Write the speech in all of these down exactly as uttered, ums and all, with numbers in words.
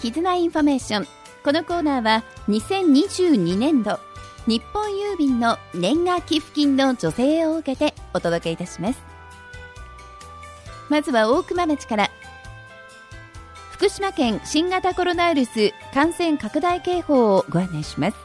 絆インフォメーション。このコーナーはにせんにじゅうにねんど日本郵便の年賀寄付金の助成を受けてお届けいたします。まずは大熊町から。福島県新型コロナウイルス感染拡大警報をご案内します。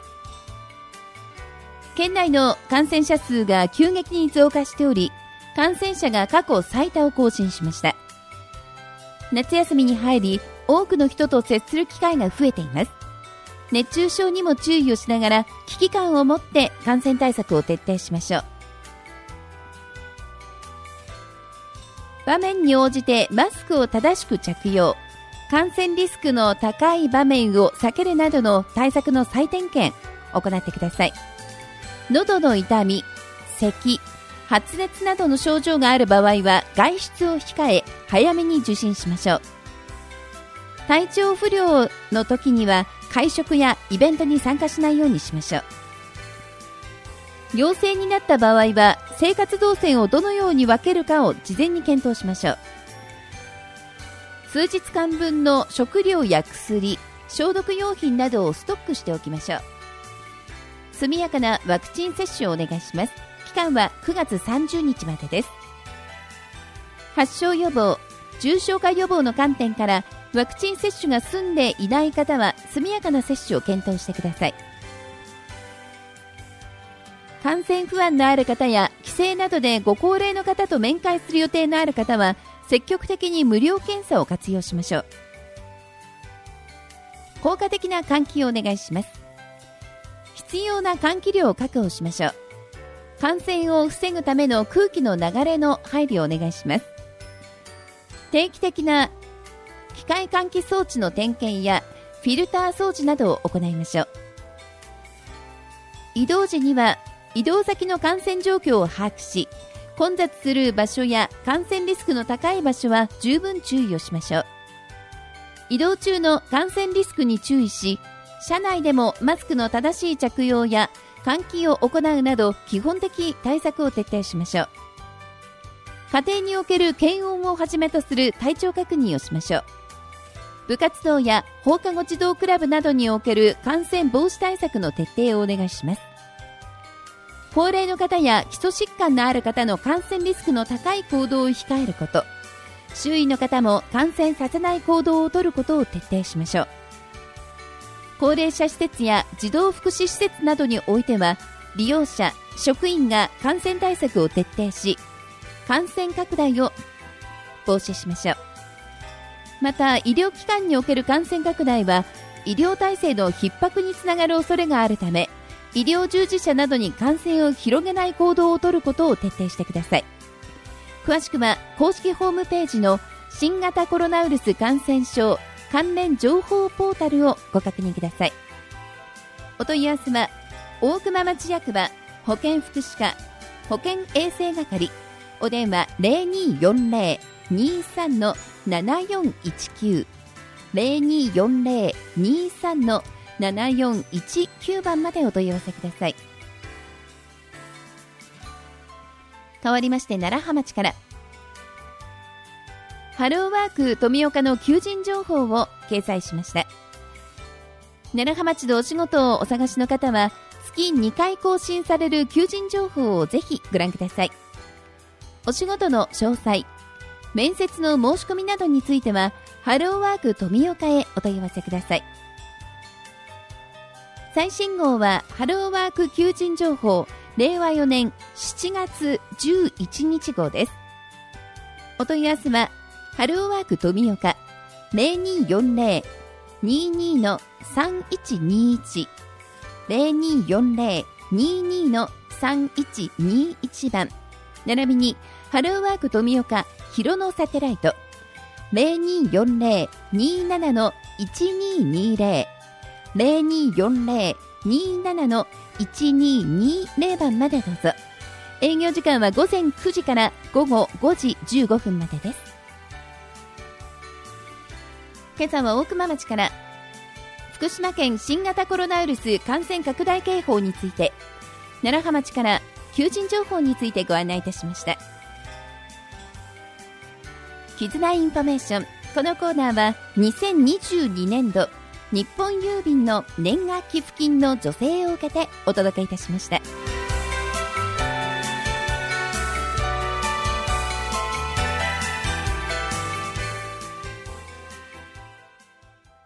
県内の感染者数が急激に増加しており、感染者が過去最多を更新しました。夏休みに入り、多くの人と接する機会が増えています。熱中症にも注意をしながら、危機感を持って感染対策を徹底しましょう。場面に応じてマスクを正しく着用、感染リスクの高い場面を避けるなどの対策の再点検を行ってください。喉の痛み、咳、発熱などの症状がある場合は外出を控え、早めに受診しましょう。体調不良の時には会食やイベントに参加しないようにしましょう。陽性になった場合は生活動線をどのように分けるかを事前に検討しましょう。数日間分の食料や薬、消毒用品などをストックしておきましょう。速やかなワクチン接種をお願いします。期間はくがつさんじゅうにちまでです。発症予防、重症化予防の観点からワクチン接種が済んでいない方は速やかな接種を検討してください。感染不安のある方や帰省などでご高齢の方と面会する予定のある方は積極的に無料検査を活用しましょう。効果的な換気をお願いします。必要な換気量を確保しましょう。感染を防ぐための空気の流れの配慮をお願いします。定期的な機械換気装置の点検やフィルター掃除などを行いましょう。移動時には移動先の感染状況を把握し、混雑する場所や感染リスクの高い場所は十分注意をしましょう。移動中の感染リスクに注意し、車内でもマスクの正しい着用や換気を行うなど基本的対策を徹底しましょう。家庭における検温をはじめとする体調確認をしましょう。部活動や放課後児童クラブなどにおける感染防止対策の徹底をお願いします。高齢の方や基礎疾患のある方の感染リスクの高い行動を控えること、周囲の方も感染させない行動をとることを徹底しましょう。高齢者施設や児童福祉施設などにおいては、利用者、職員が感染対策を徹底し、感染拡大を防止しましょう。また、医療機関における感染拡大は、医療体制の逼迫につながる恐れがあるため、医療従事者などに感染を広げない行動をとることを徹底してください。詳しくは、公式ホームページの新型コロナウイルス感染症関連情報ポータルをご確認ください。お問い合わせは大熊町役場保健福祉課保健衛生係、お電話 ゼロにーよんゼロ にーさん ななよんいちきゅう ゼロにーよんゼロ にーさん ななよんいちきゅう 番までお問い合わせください。変わりまして楢葉町から。ハローワーク富岡の求人情報を掲載しました。楢葉町でお仕事をお探しの方は、月にかい更新される求人情報をぜひご覧ください。お仕事の詳細、面接の申し込みなどについては、ハローワーク富岡へお問い合わせください。最新号はハローワーク求人情報れいわよねんしちがつじゅういちにち号です。お問い合わせはハローワーク富岡 ゼロにーよんゼロ にーにー さんいちにーいち ゼロにーよんゼロ にーにー さんいちにーいち 番、並びにハローワーク富岡広野サテライト ゼロにーよんゼロ にーなな いちにーにーゼロ ゼロにーよんゼロ にーなな いちにーにーゼロ 番までどうぞ。営業時間はごぜんくじからごごごじじゅうごふんまでです。今朝は大熊町から。福島県新型コロナウイルス感染拡大警報について、楢葉町から求人情報についてご案内いたしました。絆インフォメーション、 このコーナーはにせんにじゅうにねんど日本郵便の年賀寄付金の助成を受けてお届けいたしました。